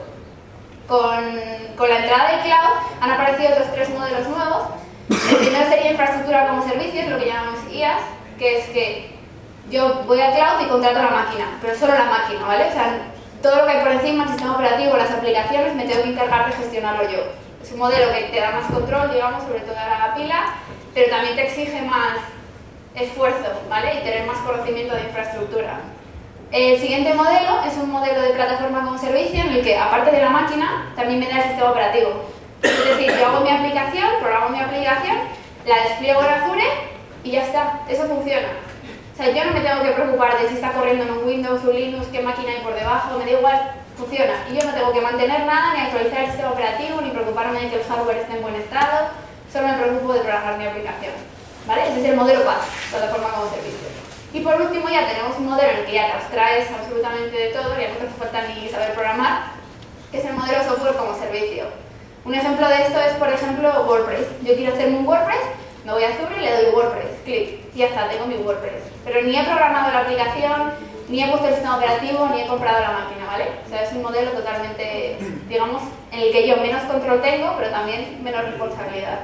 Con, con la entrada del cloud han aparecido otros tres modelos nuevos. El primero sería infraestructura como servicio, es lo que llamamos I A S, que es que yo voy al cloud y contrato la máquina, pero solo la máquina, ¿vale? O sea, todo lo que hay por encima, el sistema operativo, las aplicaciones, me tengo que encargar de gestionarlo yo. Es un modelo que te da más control, digamos, sobre toda la pila, pero también te exige más esfuerzo, ¿vale? Y tener más conocimiento de infraestructura. El siguiente modelo es un modelo de plataforma como servicio en el que, aparte de la máquina, también me da el sistema operativo. Es decir, yo hago mi aplicación, programo mi aplicación, la despliego en Azure y ya está, eso funciona. O sea, yo no me tengo que preocupar de si está corriendo en un Windows, un Linux, qué máquina hay por debajo, me da igual, funciona. Y yo no tengo que mantener nada, ni actualizar el sistema operativo, ni preocuparme de que el hardware esté en buen estado, solo me preocupo de programar mi aplicación. ¿Vale? Ese es el modelo P A S, plataforma como servicio. Y por último ya tenemos un modelo en el que ya te abstraes absolutamente de todo, ya no te hace falta ni saber programar, que es el modelo software como servicio. Un ejemplo de esto es, por ejemplo, WordPress. Yo quiero hacerme un WordPress, me voy a Azure y le doy WordPress, clic, y ya está, tengo mi WordPress. Pero ni he programado la aplicación, ni he puesto el sistema operativo, ni he comprado la máquina, ¿vale? O sea, es un modelo totalmente, digamos, en el que yo menos control tengo, pero también menos responsabilidad.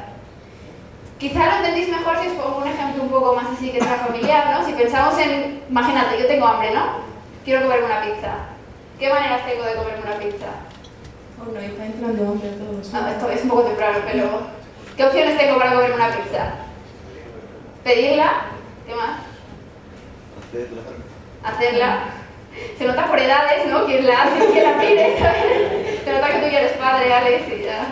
Quizá lo entendéis mejor si os pongo un ejemplo un poco más así que sea familiar, ¿no? Si pensamos en, imagínate, yo tengo hambre, ¿no? Quiero comerme una pizza. ¿Qué maneras tengo de comerme una pizza? Oh, no, está entrando hambre a todos. No, esto es un poco temprano, pero ¿qué opciones tengo para comerme una pizza? Pedirla, ¿qué más? Hacerla. Hacerla. Se nota por edades, ¿no? ¿Quién la hace y quién la pide? Se nota que tú ya eres padre, Alex, y ya.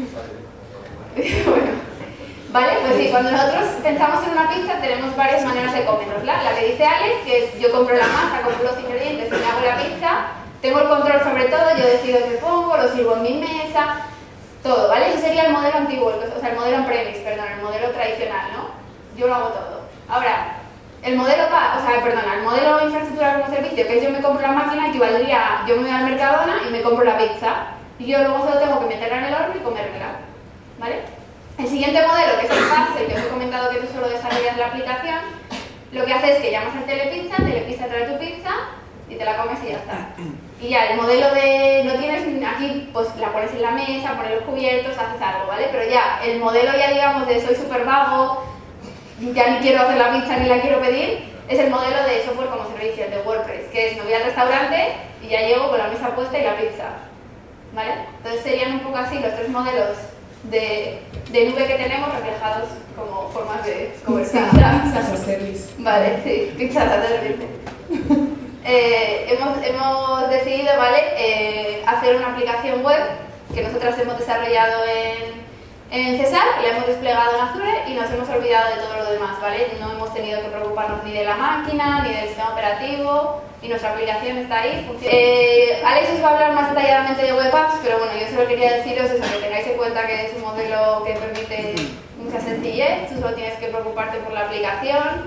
Bueno. ¿Vale? Pues sí, cuando nosotros pensamos en una pizza tenemos varias maneras de comernosla. La que dice Alex, que es yo compro la masa, compro los ingredientes y me hago la pizza, tengo el control sobre todo, yo decido qué pongo, lo sirvo en mi mesa, todo, ¿vale? Ese sería el modelo antiguo, o sea, el modelo on-premise, perdón, el modelo tradicional, ¿no? Yo lo hago todo. Ahora, el modelo, o sea, perdón, el modelo infraestructura como servicio, que es yo me compro la máquina, equivaldría a yo me voy al Mercadona y me compro la pizza, y yo luego solo tengo que meterla en el horno y comérmela, ¿vale? El siguiente modelo, que es el P A S, el que os he comentado que tú solo desarrollas la aplicación, lo que hace es que llamas al Telepizza, Telepizza trae tu pizza y te la comes y ya está. Y ya, el modelo de, no tienes aquí, pues la pones en la mesa, pones los cubiertos, haces algo, ¿vale? Pero ya, el modelo ya digamos de soy súper vago, ya ni quiero hacer la pizza ni la quiero pedir, es el modelo de software como servicio, el de WordPress, que es me voy al restaurante y ya llego con la mesa puesta y la pizza, ¿vale? Entonces serían un poco así los tres modelos de, de nube que tenemos reflejados como formas de comer pizza. Pizza as a service. Vale, sí, pizza as a service. eh, hemos, hemos decidido, ¿vale?, eh, hacer una aplicación web que nosotras hemos desarrollado en, En Cesar la hemos desplegado en Azure y nos hemos olvidado de todo lo demás, ¿vale? No hemos tenido que preocuparnos ni de la máquina, ni del sistema operativo, y nuestra aplicación está ahí. Eh, Alex os va a hablar más detalladamente de Web Apps, pero bueno, yo solo quería deciros eso, que tengáis en cuenta que es un modelo que permite mucha sencillez, tú solo tienes que preocuparte por la aplicación.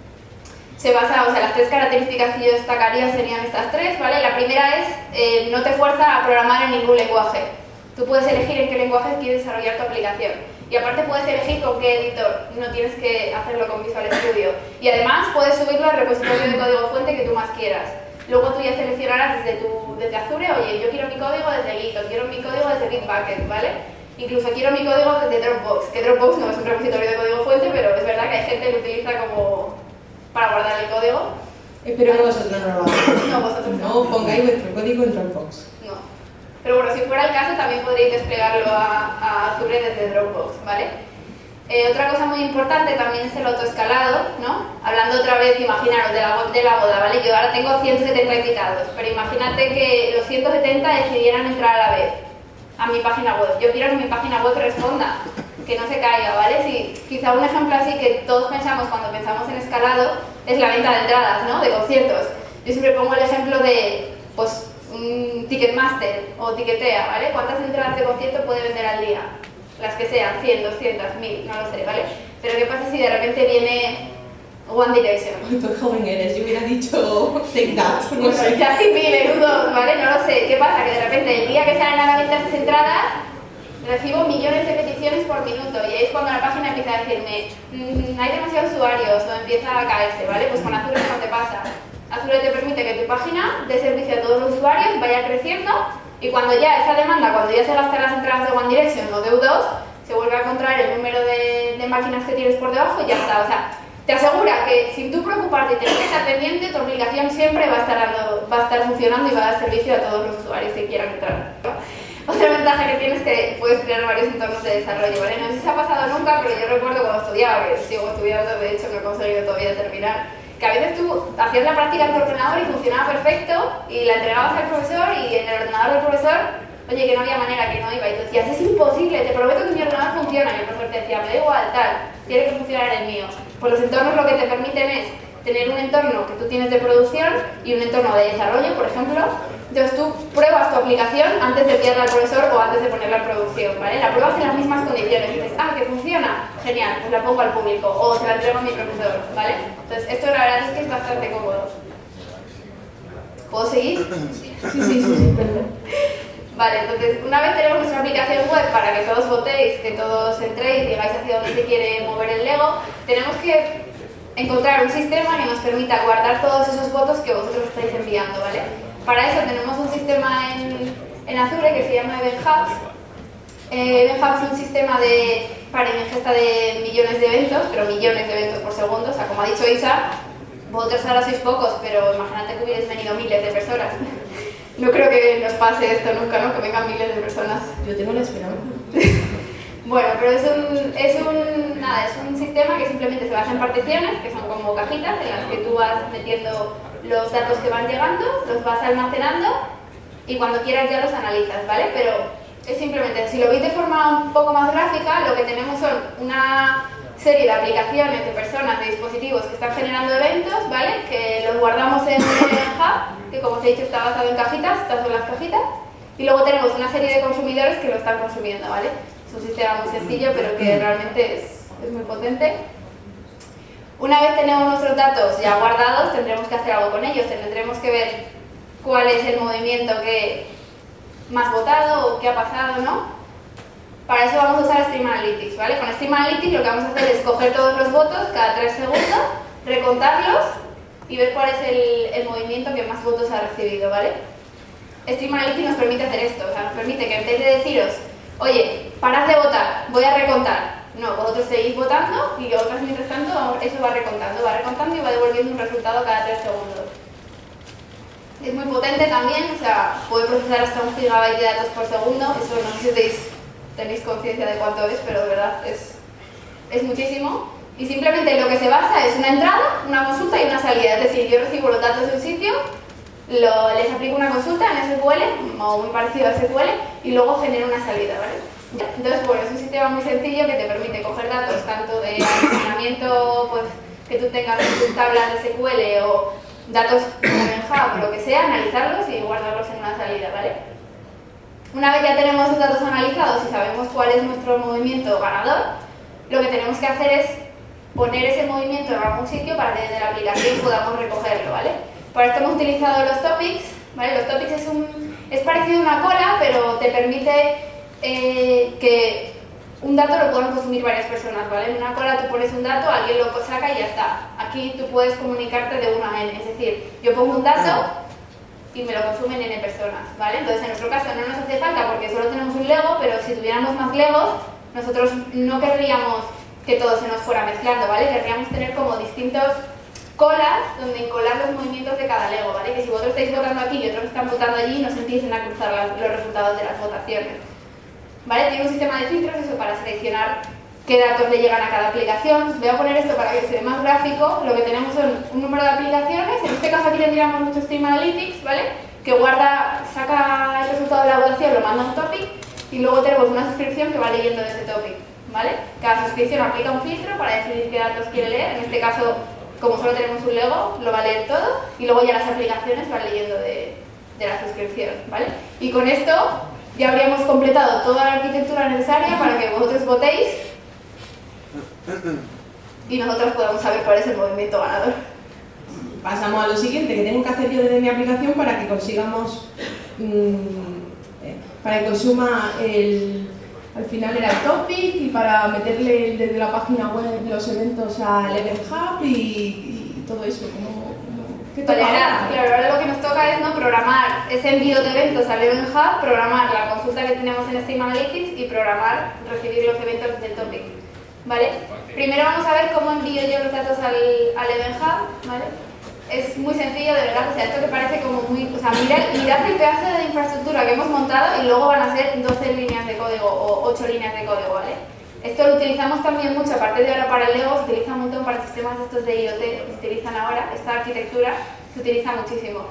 Se basa, o sea, las tres características que yo destacaría serían estas tres, ¿vale? La primera es, eh, no te fuerza a programar en ningún lenguaje. Tú puedes elegir en qué lenguaje quieres desarrollar tu aplicación. Y aparte puedes elegir con qué editor, no tienes que hacerlo con Visual Studio. Y además puedes subirlo al repositorio de código fuente que tú más quieras. Luego tú ya seleccionarás desde, tu, desde Azure, oye, yo quiero mi código desde Git, o quiero mi código desde Bitbucket, ¿vale? Incluso quiero mi código desde Dropbox, que Dropbox no es un repositorio de código fuente, pero es verdad que hay gente que lo utiliza como para guardar el código. Espero que vosotros no lo hagáis. No, vosotros no. No pongáis vuestro código en Dropbox. No. Pero bueno, si fuera el caso, también podréis desplegarlo a, a Azure desde Dropbox, ¿vale? Eh, otra cosa muy importante también es el autoescalado, ¿no? Hablando otra vez, imaginaros, de la web de la boda, ¿vale? Yo ahora tengo ciento setenta invitados, pero imagínate que los ciento setenta decidieran entrar a la vez a mi página web. Yo quiero que mi página web responda, que no se caiga, ¿vale? Si, quizá un ejemplo así que todos pensamos cuando pensamos en escalado es la venta de entradas, ¿no? De conciertos. Yo siempre pongo el ejemplo de, pues, un Ticketmaster o Ticketea, ¿vale? ¿Cuántas entradas de concierto puede vender al día? Las que sean, cien, doscientas, mil, no lo sé, ¿vale? Pero ¿qué pasa si de repente viene One Direction? Ay, tú joven eres, yo hubiera dicho Take That, no sé. Justin Bieber, U dos, ¿vale? No lo sé. ¿Qué pasa? Que de repente el día que salen a la venta esas entradas recibo millones de peticiones por minuto y ahí es cuando la página empieza a decirme mmm, hay demasiados usuarios o empieza a caerse, ¿vale? Pues con Azure no te pasa. Azure te permite que tu página dé servicio a todos los usuarios, vaya creciendo y cuando ya esa demanda, cuando ya se gastan las entradas de One Direction o de U dos, se vuelve a contraer el número de, de máquinas que tienes por debajo y ya está. O sea, te asegura que sin tú preocuparte y tener que estar pendiente, tu aplicación siempre va a estar, dando, va a estar funcionando y va a dar servicio a todos los usuarios que quieran entrar. Otra ventaja que tienes es que puedes crear varios entornos de desarrollo, ¿vale? No sé si se ha pasado nunca, pero yo recuerdo cuando estudiaba, que sigo estudiando, de hecho no he conseguido todavía terminar, que a veces tú hacías la práctica en tu ordenador y funcionaba perfecto y la entregabas al profesor y en el ordenador del profesor, oye, que no había manera, que no iba, y tú decías, es imposible, te prometo que mi ordenador funciona, y el profesor te decía, me da igual, tal, tiene que funcionar el mío. Pues los entornos lo que te permiten es tener un entorno que tú tienes de producción y un entorno de desarrollo, por ejemplo. Entonces tú pruebas tu aplicación antes de enviarla al profesor o antes de ponerla en producción, ¿vale? La pruebas en las mismas condiciones. Y dices, ah, que funciona, genial, pues la pongo al público o se la entrego a mi profesor, ¿vale? Entonces esto la verdad es que es bastante cómodo. ¿Puedo seguir? Sí, sí, sí, sí, perdón. Vale, entonces una vez tenemos nuestra aplicación web para que todos votéis, que todos entréis y digáis hacia dónde se quiere mover el Lego, tenemos que encontrar un sistema que nos permita guardar todos esos votos que vosotros estáis enviando, ¿vale? Para eso tenemos un sistema en, en Azure que se llama Event Hubs. Eh, Event Hubs es un sistema de, para ingesta de millones de eventos, pero millones de eventos por segundo. O sea, como ha dicho Isa, vosotros ahora sois pocos, pero imagínate que hubierais venido miles de personas. No creo que nos pase esto nunca, ¿no? Que vengan miles de personas. Yo tengo la esperanza. Bueno, pero es un, es, un, nada, es un sistema que simplemente se basa en particiones, que son como cajitas en las que tú vas metiendo los datos que van llegando, los vas almacenando y cuando quieras ya los analizas, ¿vale? Pero es simplemente, si lo veis de forma un poco más gráfica, lo que tenemos son una serie de aplicaciones, de personas, de dispositivos que están generando eventos, ¿vale? Que los guardamos en el hub, que como os he dicho está basado en cajitas, estas son las cajitas, y luego tenemos una serie de consumidores que lo están consumiendo, ¿vale? Es un sistema muy sencillo, pero que realmente es, es muy potente. Una vez tenemos nuestros datos ya guardados, tendremos que hacer algo con ellos, tendremos que ver cuál es el movimiento que más votado o qué ha pasado, ¿no? Para eso vamos a usar Stream Analytics, ¿vale? Con Stream Analytics lo que vamos a hacer es coger todos los votos cada tres segundos, recontarlos y ver cuál es el, el movimiento que más votos ha recibido, ¿vale? Stream Analytics nos permite hacer esto, o sea, nos permite que en vez de deciros, oye, parad de votar, voy a recontar. No, vosotros seguís votando y otras mientras tanto eso va recontando, va recontando y va devolviendo un resultado cada tres segundos. Es muy potente también, o sea, puede procesar hasta un gigabyte de datos por segundo, eso no sé si tenéis, tenéis conciencia de cuánto es, pero de verdad es, es muchísimo. Y simplemente lo que se basa es una entrada, una consulta y una salida, es decir, yo recibo los datos de un sitio, lo, les aplico una consulta en S Q L, o muy parecido a S Q L, y luego genero una salida, ¿vale? Entonces, bueno, es un sistema muy sencillo que te permite coger datos tanto de almacenamiento pues, que tú tengas en tus tablas de S Q L o datos en Hub o lo que sea, analizarlos y guardarlos en una salida, ¿vale? Una vez ya tenemos los datos analizados y sabemos cuál es nuestro movimiento ganador, lo que tenemos que hacer es poner ese movimiento en algún sitio para que desde la aplicación podamos recogerlo, ¿vale? Para esto hemos utilizado los topics, ¿vale? Los topics es, un, es parecido a una cola, pero te permite eh, que un dato lo puedan consumir varias personas, ¿vale? En una cola tú pones un dato, alguien lo saca y ya está. Aquí tú puedes comunicarte de uno a n, es decir, yo pongo un dato y me lo consumen n personas, ¿vale? Entonces en nuestro caso no nos hace falta porque solo tenemos un Lego, pero si tuviéramos más Legos, nosotros no querríamos que todo se nos fuera mezclando, ¿vale? Querríamos tener como distintos colas donde encolar los movimientos de cada Lego, ¿vale? Que si vosotros estáis votando aquí y otros están votando allí, no se empiecen a cruzar las, los resultados de las votaciones, ¿vale? Tiene un sistema de filtros, eso para seleccionar qué datos le llegan a cada aplicación. Voy a poner esto para que se vea más gráfico. Lo que tenemos son un número de aplicaciones, en este caso aquí tendríamos mucho Stream Analytics, ¿vale? Que guarda, saca el resultado de la votación, lo manda a un topic y luego tenemos una suscripción que va leyendo de ese topic, ¿vale? Cada suscripción aplica un filtro para decidir qué datos quiere leer. En este caso, como solo tenemos un Lego, lo va a leer todo y luego ya las aplicaciones van leyendo de, de la suscripción, ¿vale? Y con esto ya habríamos completado toda la arquitectura necesaria para que vosotros votéis y nosotros podamos saber cuál es el movimiento ganador. Pasamos a lo siguiente, que tengo que hacer yo desde mi aplicación para que consigamos, mmm, eh, para que consuma el, al final era el topic y para meterle desde la página web los eventos al Event Hub y, y todo eso. ¿Cómo, cómo, ¿qué toca Vale, ahora, ahora? claro, ahora lo que nos toca es no programar ese envío de eventos al Event Hub, programar la consulta que tenemos en Stream Analytics y programar recibir los eventos desde el topic. ¿Vale? Primero vamos a ver cómo envío yo los datos al, al Event Hub, ¿vale? Es muy sencillo, de verdad, o sea, esto que parece como muy... O sea, mirad, mirad el pedazo de infraestructura que hemos montado y luego van a ser doce líneas de código o ocho líneas de código, ¿vale? Esto lo utilizamos también mucho, aparte de ahora para el Lego, se utiliza un montón para sistemas estos de I O T que se utilizan ahora. Esta arquitectura se utiliza muchísimo.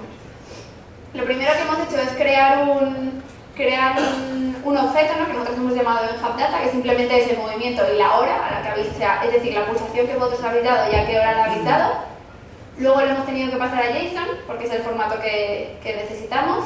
Lo primero que hemos hecho es crear un... crear un, un objeto, ¿no? Que nosotros hemos llamado Event Hub Data, que simplemente es el movimiento y la hora a la que habéis, o sea, es decir, la pulsación que vosotros habéis dado y a qué hora la habéis dado. Luego lo hemos tenido que pasar a JSON, porque es el formato que, que necesitamos.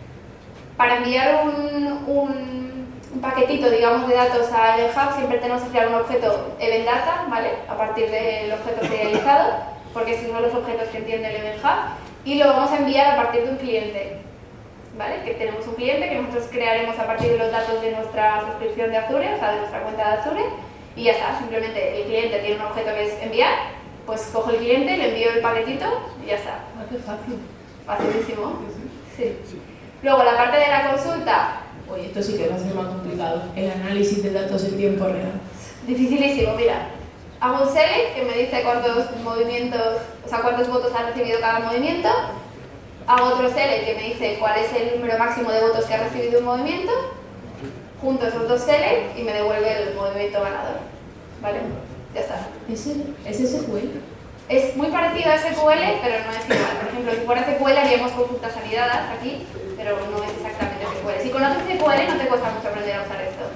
Para enviar un, un, un paquetito, digamos, de datos a Event Hub, siempre tenemos que crear un objeto Event Data, ¿vale? A partir del objeto serializado, porque es uno de los objetos que entiende el Event Hub. Y lo vamos a enviar a partir de un cliente, ¿vale? Que tenemos un cliente que nosotros crearemos a partir de los datos de nuestra suscripción de Azure, o sea, de nuestra cuenta de Azure, y ya está. Simplemente el cliente tiene un objeto que es enviar, pues cojo el cliente, le envío el paquetito y ya está. Ah, qué fácil. Facilísimo. Sí. Luego la parte de la consulta. Oye, esto sí que va a ser más complicado. El análisis de datos en tiempo real. Dificilísimo, mira. Hago un select que me dice cuántos movimientos, o sea, cuántos votos ha recibido cada movimiento. Hago otro select que me dice cuál es el número máximo de votos que ha recibido un movimiento. Junto esos dos select y me devuelve el movimiento ganador. ¿Vale? Ya está. ¿Es, el, ¿Es S Q L? Es muy parecido a S Q L, pero no es igual. Por ejemplo, si fuera S Q L haríamos consultas anidadas aquí, pero no es exactamente S Q L. Si conoces S Q L no te cuesta mucho aprender a usar esto.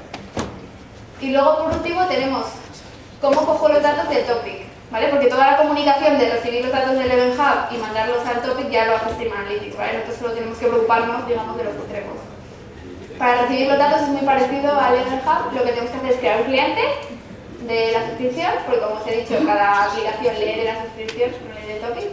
Y luego, por último, tenemos cómo cojo los datos del topic, ¿vale? Porque toda la comunicación de recibir los datos del Event Hub y mandarlos al topic ya lo hace Stream Analytics, ¿vale? Nosotros solo tenemos que preocuparnos, digamos, de los extremos. Para recibir los datos es muy parecido al Event Hub. Lo que tenemos que hacer es crear un cliente de la suscripción, porque como os he dicho, cada aplicación lee de la suscripción, no lee del topic.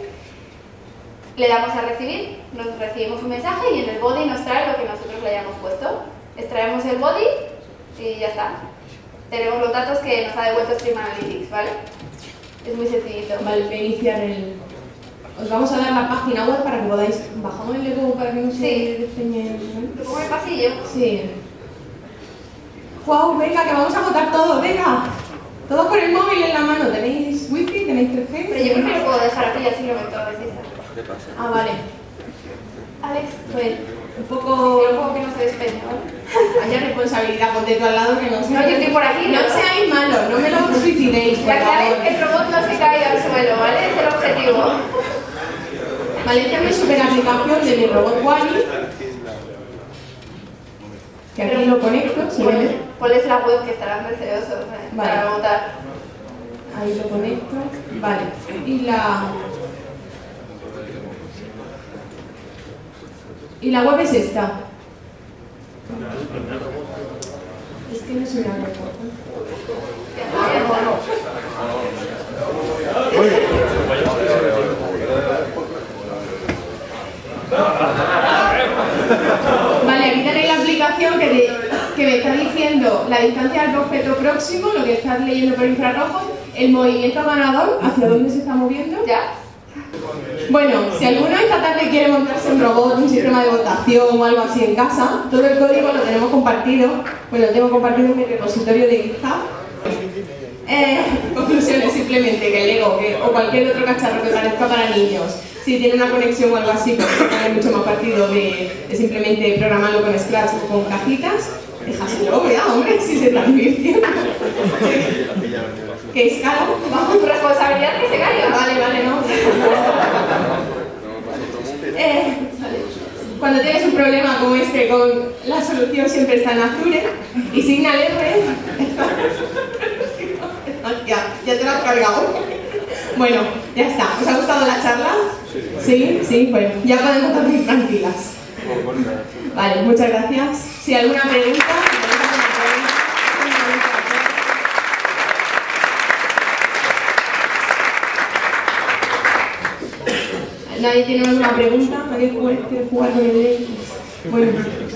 Le damos a recibir, nos recibimos un mensaje y en el body nos trae lo que nosotros le hayamos puesto. Extraemos el body y ya está. Tenemos los datos que nos ha devuelto Stream Analytics, ¿vale? Es muy sencillito. Vale, voy a iniciar el... Os vamos a dar la página web para que podáis... Bajamos el Lego para que no se Sí. despeñe... ¿Lo pongo en el pasillo? Sí. ¡Guau! Venga, que vamos a votar todos, venga. Todos con el móvil en la mano. ¿Tenéis wifi? ¿Tenéis tres G? Pero yo creo que lo puedo dejar aquí y así lo meto a ver si está. ¿Qué pasa? Ah, vale. Alex, Pues un sí, poco... un poco que no se despeñe, ¿vale? Haya responsabilidad, ponte tú al lado que no sé. No, yo estoy por aquí, No ¿no? seáis malos, no me lo suicidéis, por Ya favor. sabes, el robot no se caiga al suelo, ¿vale? Es el objetivo. Vale, esta es mi super aplicación de mi robot Wally. Que aquí lo conecto, se Pon, ve. ¿Cuál es la web que estarán deseosos eh, Vale. para votar? Ahí lo conecto. Vale. Y la... Y la web es esta. Es que no es una web. Vale, aquí tenéis la aplicación que, te, que me está diciendo la distancia al objeto próximo, lo que estás leyendo por infrarrojos, el movimiento ganador, hacia dónde se está moviendo. ¿Ya? Bueno, si alguno esta tarde quiere montarse un robot, un sistema de votación o algo así en casa, todo el código lo tenemos compartido. Bueno, lo tengo compartido en mi repositorio de GitHub. Eh, conclusiones, simplemente que el Lego que, o cualquier otro cacharro que parezca para niños, si tiene una conexión o algo así, pues tiene mucho más partido de, de simplemente programarlo con Scratch o con cajitas. Déjaselo, ¿verdad, hombre? Si se está divirtiendo. ¿Qué escala? Bajo tu responsabilidad que se caiga. Vale, vale, no. eh, cuando tienes un problema como este, con la solución siempre está en Azure y Signal R. ya, ya te lo has cargado. Bueno, ya está. ¿Os ha gustado la charla? Sí, sí, bueno, ya podemos dormir tranquilas. Vale, muchas gracias. Si hay alguna pregunta. ¿Nadie tiene alguna pregunta? ¿Nadie quiere jugar con el Lego? Bueno.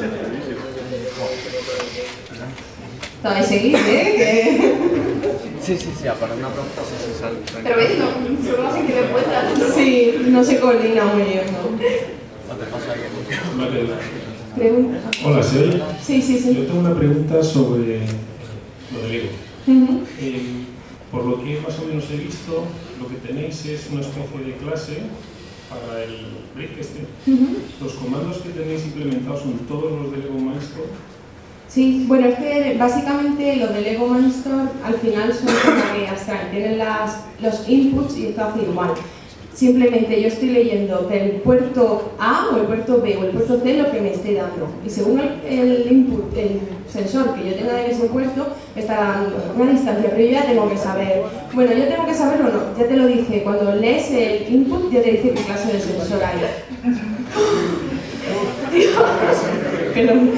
Todavía seguís, ¿eh? Que... Sí, sí, sí, para una pregunta sí se sale. Pero ves, no, solo hacen que me cuentas. Sí, no se coordina muy bien, ¿no? No te pasa que... Vale. ¿Pregunta? Hola, ¿se oye? Sí, sí, sí. Yo tengo una pregunta sobre lo del Lego. Uh-huh. Eh, por lo que más o menos he visto, lo que tenéis es una especie de clase para el break este. Uh-huh. Los comandos que tenéis implementados son todos los de Lego Maestro. Sí, bueno, es que básicamente los de Lego Mindstorm al final son como que abstraen, tienen las, los inputs y esto hace igual. Simplemente yo estoy leyendo del puerto A o el puerto B o el puerto C lo que me esté dando. Y según el, el input, el sensor que yo tenga en ese puerto, me está dando una distancia, pero yo ya tengo que saber. Bueno, yo tengo que saberlo o no, ya te lo dice. Cuando lees el input, ya te dice qué clase de sensor hay. Perdón.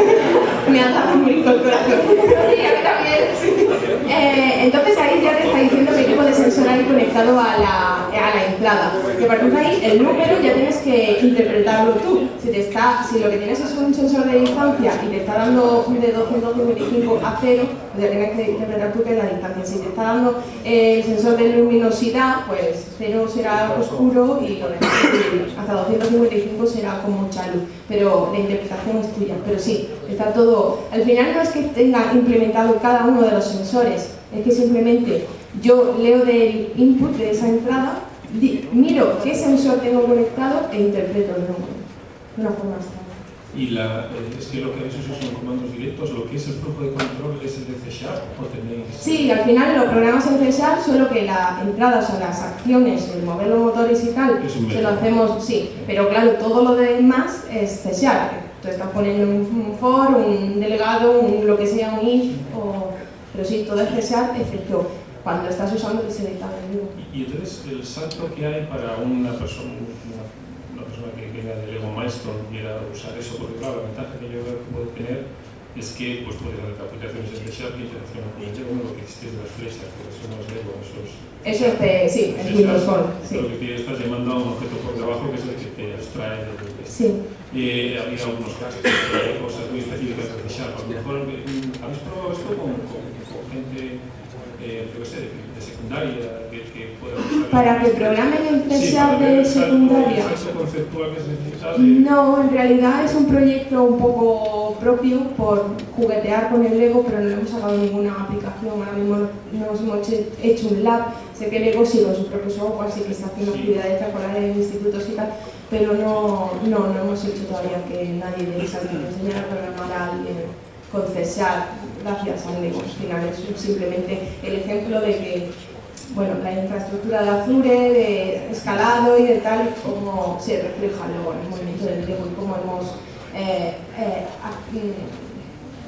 Me ha dado un brinco el corazón. Sí, a mí también. Eh, entonces ahí ya te está diciendo qué tipo de sensor hay conectado a la, a la entrada. Y a partir de ahí, el número ya tienes que interpretarlo tú. Si, te está, si lo que tienes es un sensor de distancia y te está dando de doscientos cincuenta y cinco a cero, pues ya tienes que interpretar tú qué es la distancia. Si te está dando el sensor de luminosidad, pues cero será oscuro y lo demás hasta doscientos cincuenta y cinco será con mucha luz. Pero la interpretación es tuya. Pero sí, está todo. Al final no es que tenga implementado cada uno de los sensores, es que simplemente yo leo del input de esa entrada, di, miro qué sensor tengo conectado e interpreto el número de una forma estándar. Y la, es que lo que habéis hecho son comandos directos, lo que es el flujo de control es el de C Sharp o tenéis... Sí, al final lo programas en C Sharp, solo que la entrada, o sea, las acciones, el mover los motores y tal, se lo hacemos, sí, pero claro, todo lo demás es C Sharp. Tú estás poniendo un for, un delegado, un lo que sea, un if, o... pero sí, todo es C Sharp, excepto cuando estás usando ese dictamen. Y, y entonces, el salto que hay para una persona, una, una persona que venga de Lego Maestro quiera usar eso, porque claro, la ventaja que yo veo que puede tener es que pues, puede hacer aplicaciones en C Sharp que interaccionan con el Lego, lo que existe de las flechas, que son los Lego, esos... Eso es, de, sí, es Windows Phone, sí. Lo que estás llamando a un objeto por debajo, que es el que te abstrae del... Sí. Eh, ha habido algunos casos de cosas muy específicas de C Sharp. A lo mejor, ¿habéis probado esto con, con, con gente, eh, yo qué sé, de, de secundaria, que, que pueda usar? Para que programen en C Sharp sí, de secundaria. ¿Es el conceptual que se necesita? De... No, en realidad es un proyecto un poco propio por juguetear con el Lego, pero no hemos sacado ninguna aplicación. Ahora mismo no hemos hecho un lab. Sé que Lego sí con su propio software, sí que está haciendo sí. actividades escolares en institutos y tal, pero no, no, no hemos hecho todavía que nadie de esas que enseñara a programar a alguien con C Sharp gracias al Lego. Al final es simplemente el ejemplo de que, bueno, la infraestructura de Azure, de escalado y de tal, cómo se refleja luego en el movimiento del Lego y cómo hemos eh, eh,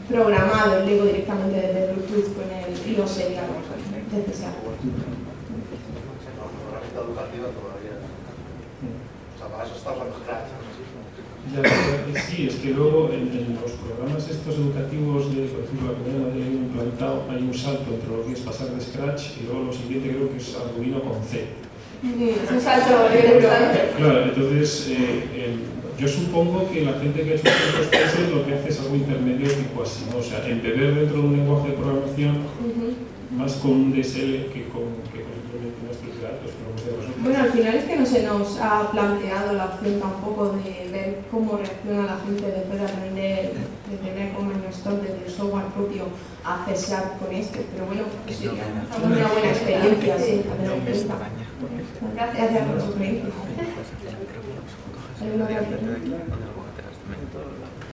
programado el Lego directamente desde Bluetooth con el I O S, digamos, desde ese árbol. La educativa todavía. O sea, para eso está usando Scratch. Ya, sí, es que luego en, en los programas estos educativos de, por ejemplo, la comunidad de Lego implantado, hay un salto entre lo que es pasar de Scratch y luego lo siguiente creo que es Arduino con C. Es un salto interesante. Claro, entonces eh, eh, yo supongo que la gente que ha hecho estos países lo que hace es algo intermedio tipo así, ¿no? O sea, embeber dentro de un lenguaje de programación uh-huh. más con un D S L que con, que con simplemente nuestros datos. Bueno, al final es que no se nos ha planteado la opción tampoco de ver cómo reacciona la gente después de aprender, de tener como Stone desde el software propio a hacer S A P con este, pero bueno, pues sería una buena experiencia, sí, a tener en cuenta. Gracias por su experiencia.